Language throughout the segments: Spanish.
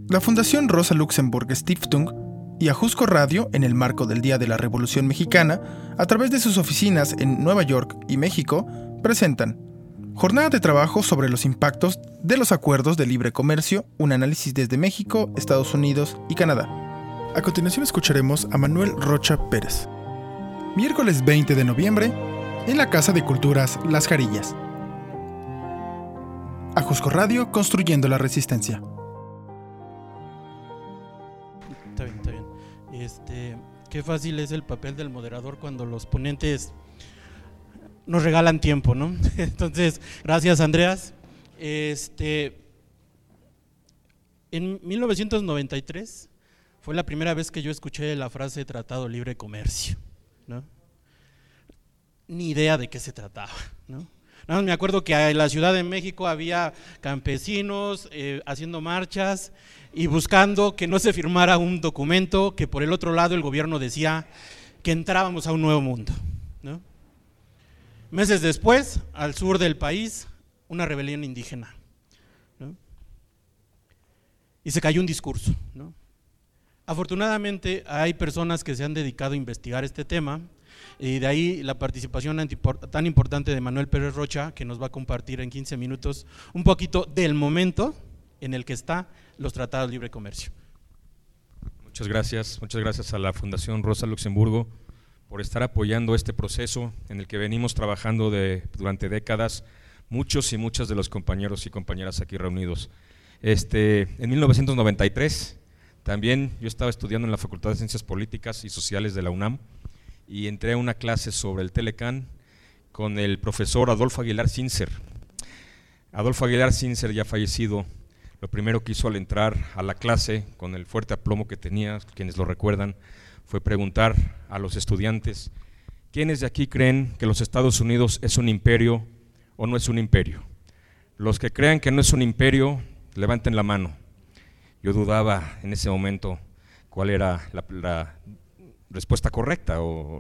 La Fundación Rosa Luxemburg Stiftung y Ajusco Radio, en el marco del Día de la Revolución Mexicana, a través de sus oficinas en Nueva York y México, presentan Jornada de trabajo sobre los impactos de los acuerdos de libre comercio, un análisis desde México, Estados Unidos y Canadá. A continuación escucharemos a Manuel Rocha Pérez. Miércoles 20 de noviembre, en la Casa de Culturas Las Jarillas. Ajusco Radio, construyendo la resistencia. Está bien. Qué fácil es el papel del moderador cuando los ponentes nos regalan tiempo, ¿no? Entonces, gracias, Andreas. En 1993 fue la primera vez que yo escuché la frase Tratado de Libre Comercio, ¿no? Ni idea de qué se trataba, ¿no? Nada más me acuerdo que en la Ciudad de México había campesinos haciendo marchas y buscando que no se firmara un documento que por el otro lado el gobierno decía que entrábamos a un nuevo mundo, ¿no? Meses después, al sur del país, una rebelión indígena, ¿no? Y se cayó un discurso, ¿no? Afortunadamente hay personas que se han dedicado a investigar este tema, y de ahí la participación tan importante de Manuel Pérez Rocha, que nos va a compartir en 15 minutos un poquito del momento en el que están los tratados de libre comercio. Muchas gracias a la Fundación Rosa Luxemburgo por estar apoyando este proceso en el que venimos trabajando durante décadas, muchos y muchas de los compañeros y compañeras aquí reunidos. En 1993 también yo estaba estudiando en la Facultad de Ciencias Políticas y Sociales de la UNAM y entré a una clase sobre el Telecán con el profesor Adolfo Aguilar Sincer. Adolfo Aguilar Sincer, ya fallecido, lo primero que hizo al entrar a la clase, con el fuerte aplomo que tenía, quienes lo recuerdan, fue preguntar a los estudiantes: ¿quiénes de aquí creen que los Estados Unidos es un imperio o no es un imperio? Los que crean que no es un imperio, levanten la mano. Yo dudaba en ese momento cuál era la respuesta correcta,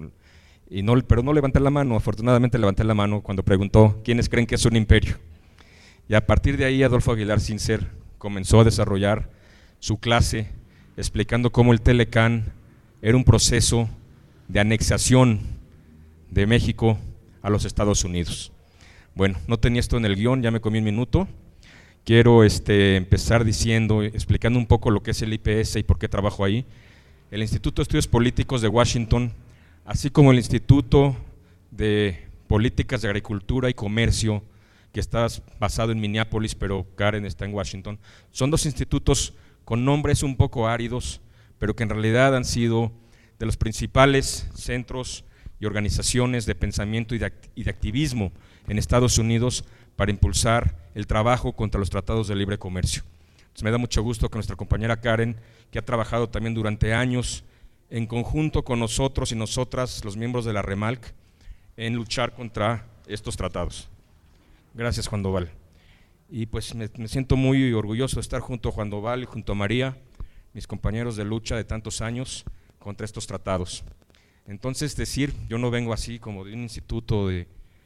pero no levanté la mano. Afortunadamente levanté la mano cuando preguntó ¿quiénes creen que es un imperio? Y a partir de ahí Adolfo Aguilar Sincer comenzó a desarrollar su clase explicando cómo el Telecán era un proceso de anexación de México a los Estados Unidos. Bueno, no tenía esto en el guión, ya me comí un minuto. Quiero empezar explicando un poco lo que es el IPS y por qué trabajo ahí. El Instituto de Estudios Políticos de Washington, así como el Instituto de Políticas de Agricultura y Comercio, que está basado en Minneapolis, pero Karen está en Washington, son dos institutos con nombres un poco áridos, pero que en realidad han sido de los principales centros y organizaciones de pensamiento y de activismo en Estados Unidos para impulsar el trabajo contra los tratados de libre comercio. Entonces me da mucho gusto que nuestra compañera Karen, que ha trabajado también durante años en conjunto con nosotros y nosotras, los miembros de la REMALC, en luchar contra estos tratados. Gracias, Juan Doval. Y pues me siento muy orgulloso de estar junto a Juan Doval y junto a María, mis compañeros de lucha de tantos años contra estos tratados. Entonces, yo no vengo así como de un instituto de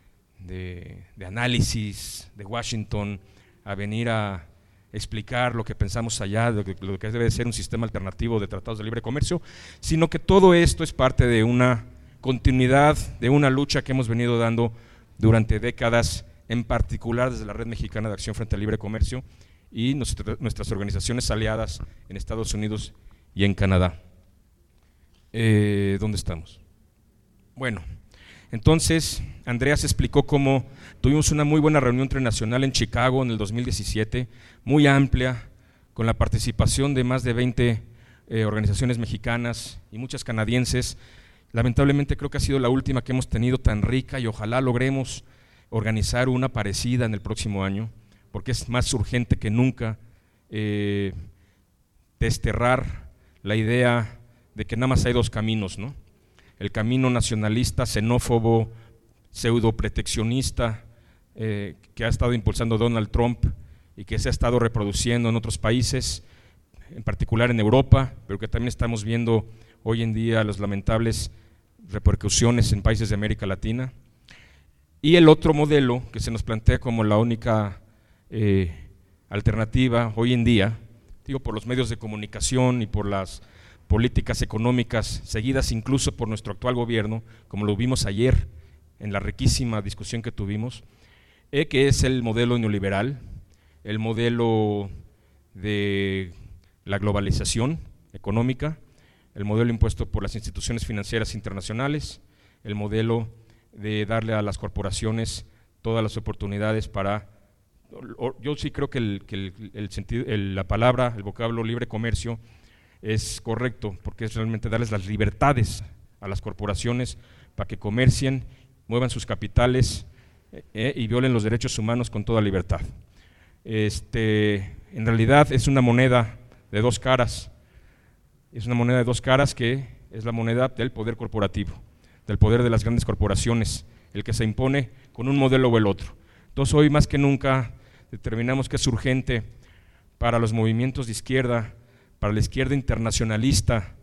análisis de Washington a venir a explicar lo que pensamos allá, lo que debe ser un sistema alternativo de tratados de libre comercio, sino que todo esto es parte de una continuidad, de una lucha que hemos venido dando durante décadas, en particular desde la Red Mexicana de Acción frente al Libre Comercio y nuestras organizaciones aliadas en Estados Unidos y en Canadá. ¿Dónde estamos? Bueno, entonces Andreas explicó cómo tuvimos una muy buena reunión internacional en Chicago en el 2017, muy amplia, con la participación de más de 20 organizaciones mexicanas y muchas canadienses. Lamentablemente creo que ha sido la última que hemos tenido tan rica y ojalá logremos organizar una parecida en el próximo año, porque es más urgente que nunca desterrar la idea de que nada más hay dos caminos, ¿no? El camino nacionalista, xenófobo, pseudo-proteccionista que ha estado impulsando Donald Trump y que se ha estado reproduciendo en otros países, en particular en Europa, pero que también estamos viendo hoy en día las lamentables repercusiones en países de América Latina. Y el otro modelo que se nos plantea como la única alternativa hoy en día, por los medios de comunicación y por las políticas económicas seguidas incluso por nuestro actual gobierno, como lo vimos ayer en la riquísima discusión que tuvimos, que es el modelo neoliberal, el modelo de la globalización económica, el modelo impuesto por las instituciones financieras internacionales, el modelo de darle a las corporaciones todas las oportunidades para… Yo sí creo que la palabra, el vocablo libre comercio es correcto, porque es realmente darles las libertades a las corporaciones para que comercien, muevan sus capitales y violen los derechos humanos con toda libertad. En realidad es una moneda de dos caras, que es la moneda del poder corporativo, del poder de las grandes corporaciones, el que se impone con un modelo o el otro. Entonces hoy más que nunca determinamos que es urgente para los movimientos de izquierda, para la izquierda internacionalista,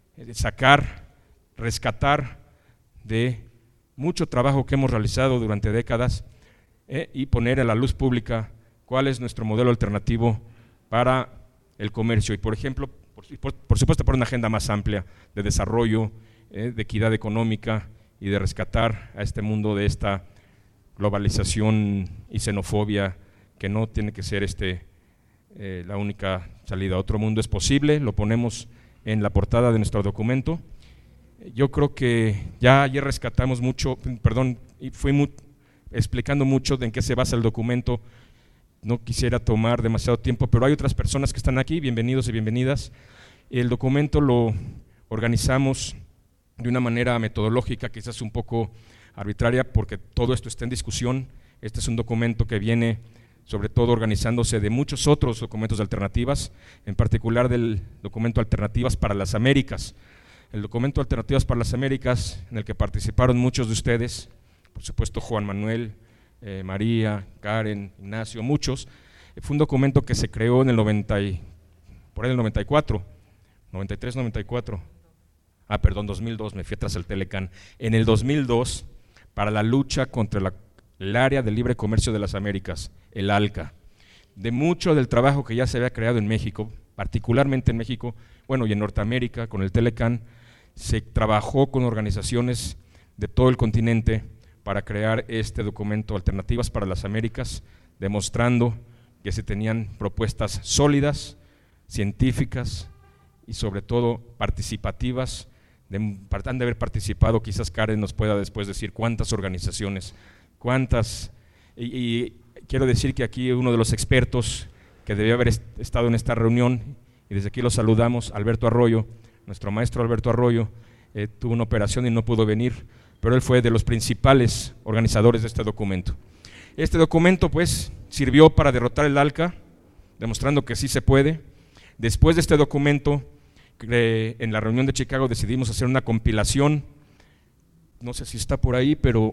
rescatar de mucho trabajo que hemos realizado durante décadas y poner a la luz pública cuál es nuestro modelo alternativo para el comercio y, por ejemplo, por supuesto, por una agenda más amplia de desarrollo, de equidad económica y de rescatar a este mundo de esta globalización y xenofobia que no tiene que ser la única salida. Otro mundo es posible, lo ponemos en la portada de nuestro documento. Yo creo que ya ayer rescatamos mucho, y fui explicando mucho de en qué se basa el documento. No quisiera tomar demasiado tiempo, pero hay otras personas que están aquí, bienvenidos y bienvenidas. El documento lo organizamos de una manera metodológica, quizás un poco arbitraria, porque todo esto está en discusión. Este es un documento que viene sobre todo organizándose de muchos otros documentos de alternativas, en particular del documento Alternativas para las Américas. El documento Alternativas para las Américas, en el que participaron muchos de ustedes, por supuesto Juan Manuel, María, Karen, Ignacio, muchos, fue un documento que se creó en el 94, 93, 94, 2002, me fui atrás al Telecán, en el 2002, para la lucha contra el área de libre comercio de las Américas, el ALCA. De mucho del trabajo que ya se había creado en México, particularmente en México, y en Norteamérica, con el Telecán, se trabajó con organizaciones de todo el continente para crear este documento Alternativas para las Américas, demostrando que se tenían propuestas sólidas, científicas y sobre todo participativas. Han de haber participado, quizás Karen nos pueda después decir cuántas organizaciones, y quiero decir que aquí uno de los expertos que debió haber estado en esta reunión, y desde aquí lo saludamos, Alberto Arroyo, nuestro maestro Alberto Arroyo, tuvo una operación y no pudo venir, pero él fue de los principales organizadores de este documento. Este documento pues sirvió para derrotar el ALCA, demostrando que sí se puede. Después de este documento, en la reunión de Chicago decidimos hacer una compilación, no sé si está por ahí, pero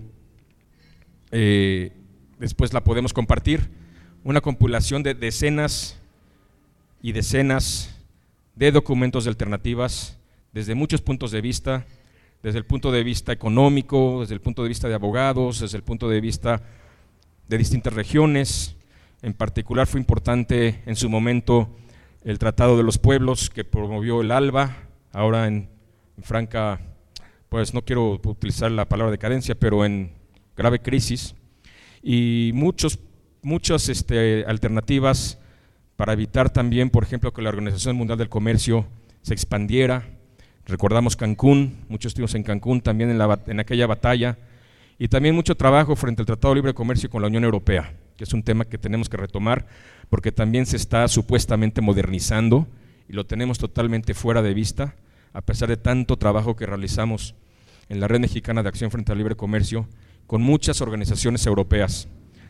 después la podemos compartir, una compilación de decenas y decenas de documentos de alternativas desde muchos puntos de vista, desde el punto de vista económico, desde el punto de vista de abogados, desde el punto de vista de distintas regiones. En particular fue importante en su momento el Tratado de los Pueblos que promovió el ALBA, ahora en franca, pues no quiero utilizar la palabra decadencia, pero en grave crisis, y muchas alternativas para evitar también, por ejemplo, que la Organización Mundial del Comercio se expandiera. Recordamos Cancún, muchos estuvimos en Cancún también en aquella batalla, y también mucho trabajo frente al Tratado de Libre Comercio con la Unión Europea, que es un tema que tenemos que retomar porque también se está supuestamente modernizando y lo tenemos totalmente fuera de vista, a pesar de tanto trabajo que realizamos en la Red Mexicana de Acción frente al Libre Comercio con muchas organizaciones europeas.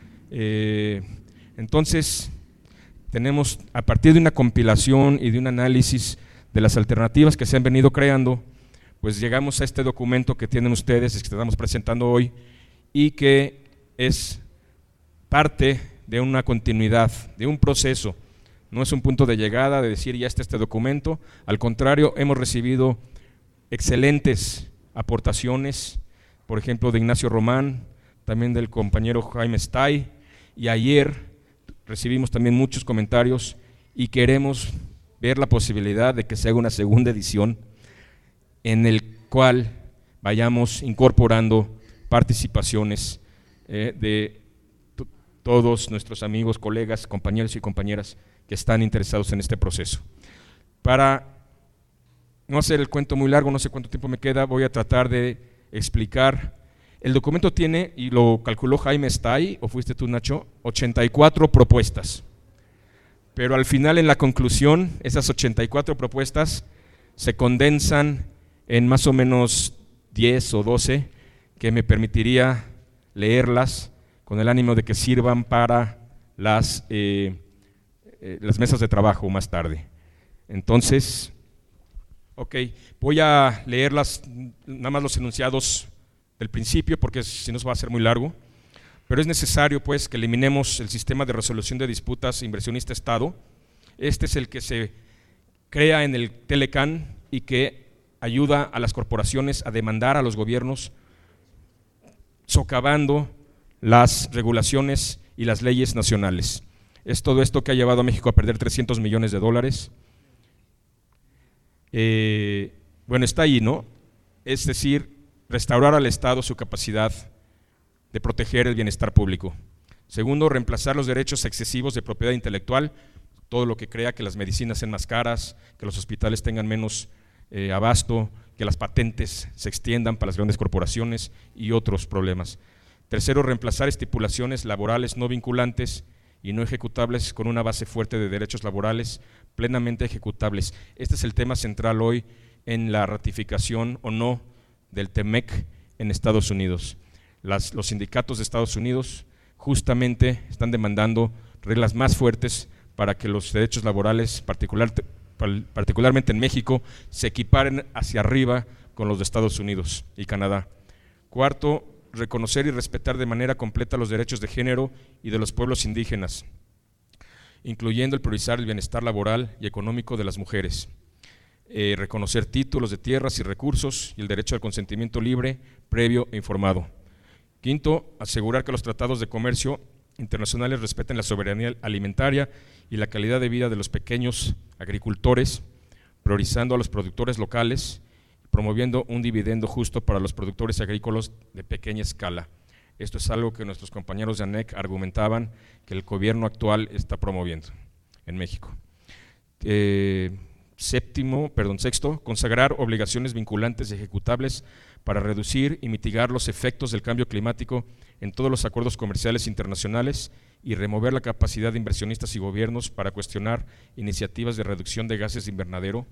Entonces, tenemos, a partir de una compilación y de un análisis de las alternativas que se han venido creando, pues llegamos a este documento que tienen ustedes, que estamos presentando hoy, y que es parte de una continuidad, de un proceso. No es un punto de llegada de decir ya está este documento, al contrario, hemos recibido excelentes aportaciones, por ejemplo de Ignacio Román, también del compañero Jaime Stay, y ayer recibimos también muchos comentarios y queremos ver la posibilidad de que se haga una segunda edición en el cual vayamos incorporando participaciones de todos nuestros amigos, colegas, compañeros y compañeras que están interesados en este proceso. Para no hacer el cuento muy largo, no sé cuánto tiempo me queda, voy a tratar de explicar. El documento tiene, y lo calculó Jaime, está ahí, o fuiste tú, Nacho, 84 propuestas. Pero al final, en la conclusión, esas 84 propuestas se condensan en más o menos 10 o 12 que me permitiría leerlas con el ánimo de que sirvan para las mesas de trabajo más tarde. Entonces, ok, voy a leerlas, nada más los enunciados del principio, porque si no se va a hacer muy largo, pero es necesario pues que eliminemos el sistema de resolución de disputas inversionista-Estado. Este es el que se crea en el Telecán y que ayuda a las corporaciones a demandar a los gobiernos, socavando las regulaciones y las leyes nacionales. Es todo esto que ha llevado a México a perder $300 millones. Bueno, está ahí, ¿no? Es decir, restaurar al Estado su capacidad de proteger el bienestar público. Segundo, reemplazar los derechos excesivos de propiedad intelectual, todo lo que crea que las medicinas sean más caras, que los hospitales tengan menos abasto, que las patentes se extiendan para las grandes corporaciones y otros problemas. Tercero, reemplazar estipulaciones laborales no vinculantes y no ejecutables con una base fuerte de derechos laborales plenamente ejecutables. Este es el tema central hoy en la ratificación o no del TEMEC en Estados Unidos. Los sindicatos de Estados Unidos justamente están demandando reglas más fuertes para que los derechos laborales, particularmente en México, se equiparen hacia arriba con los de Estados Unidos y Canadá. Cuarto, reconocer y respetar de manera completa los derechos de género y de los pueblos indígenas, incluyendo el priorizar el bienestar laboral y económico de las mujeres. Reconocer títulos de tierras y recursos y el derecho al consentimiento libre, previo e informado. Quinto, asegurar que los tratados de comercio internacionales respeten la soberanía alimentaria y la calidad de vida de los pequeños agricultores, priorizando a los productores locales, promoviendo un dividendo justo para los productores agrícolas de pequeña escala. Esto es algo que nuestros compañeros de ANEC argumentaban que el gobierno actual está promoviendo en México. Sexto, consagrar obligaciones vinculantes y ejecutables para reducir y mitigar los efectos del cambio climático en todos los acuerdos comerciales internacionales y remover la capacidad de inversionistas y gobiernos para cuestionar iniciativas de reducción de gases de invernadero.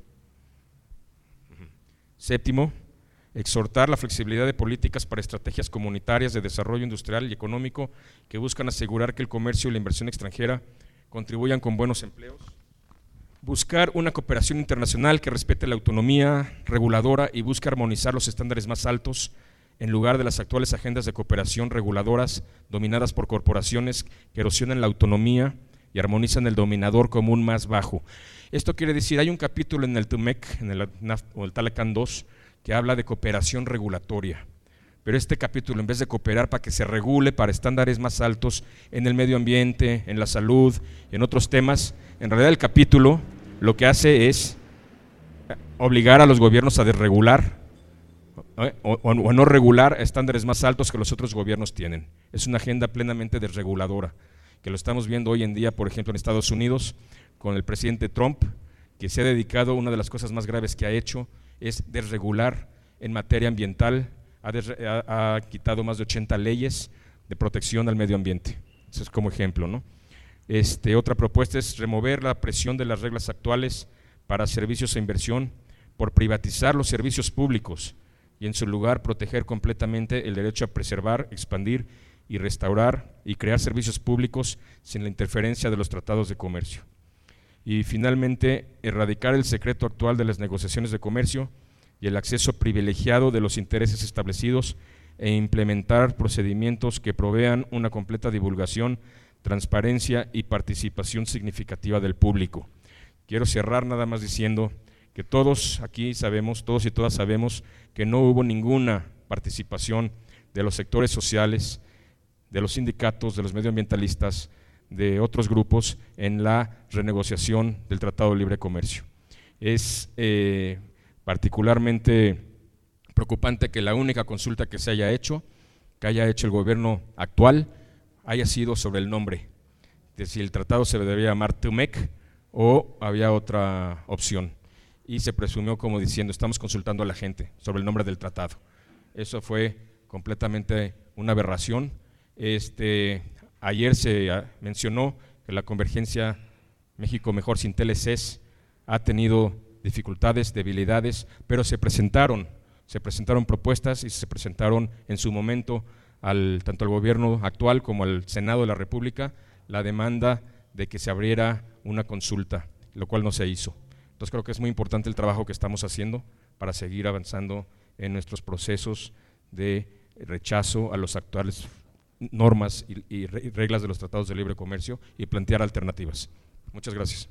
Séptimo, exhortar la flexibilidad de políticas para estrategias comunitarias de desarrollo industrial y económico que buscan asegurar que el comercio y la inversión extranjera contribuyan con buenos empleos. Buscar una cooperación internacional que respete la autonomía reguladora y busque armonizar los estándares más altos en lugar de las actuales agendas de cooperación reguladoras dominadas por corporaciones que erosionan la autonomía y armonizan el dominador común más bajo. Esto quiere decir, hay un capítulo en el TEMEC, en el Telecán 2, que habla de cooperación regulatoria, pero este capítulo, en vez de cooperar para que se regule para estándares más altos en el medio ambiente, en la salud, en otros temas, en realidad el capítulo lo que hace es obligar a los gobiernos a desregular o no regular estándares más altos que los otros gobiernos tienen. Es una agenda plenamente desreguladora, que lo estamos viendo hoy en día, por ejemplo, en Estados Unidos, con el presidente Trump, que se ha dedicado, una de las cosas más graves que ha hecho es desregular en materia ambiental. Ha quitado más de 80 leyes de protección al medio ambiente. Eso es como ejemplo, ¿no? Otra propuesta es remover la presión de las reglas actuales para servicios e inversión por privatizar los servicios públicos y en su lugar proteger completamente el derecho a preservar, expandir y restaurar y crear servicios públicos sin la interferencia de los tratados de comercio. Y finalmente, erradicar el secreto actual de las negociaciones de comercio y el acceso privilegiado de los intereses establecidos e implementar procedimientos que provean una completa divulgación, transparencia y participación significativa del público. Quiero cerrar nada más diciendo que todos aquí sabemos, todos y todas sabemos que no hubo ninguna participación de los sectores sociales, de los sindicatos, de los medioambientalistas, de otros grupos en la renegociación del Tratado de Libre Comercio. Es particularmente preocupante que la única consulta que haya hecho el gobierno actual, haya sido sobre el nombre, de si el tratado se debería llamar TUMEC o había otra opción. Y se presumió como diciendo, estamos consultando a la gente sobre el nombre del tratado. Eso fue completamente una aberración. Ayer se mencionó que la convergencia México Mejor sin TLCs ha tenido dificultades, debilidades, pero se presentaron propuestas y se presentaron en su momento tanto al gobierno actual como al Senado de la República la demanda de que se abriera una consulta, lo cual no se hizo. Entonces creo que es muy importante el trabajo que estamos haciendo para seguir avanzando en nuestros procesos de rechazo a las actuales normas y reglas de los tratados de libre comercio y plantear alternativas. Muchas gracias.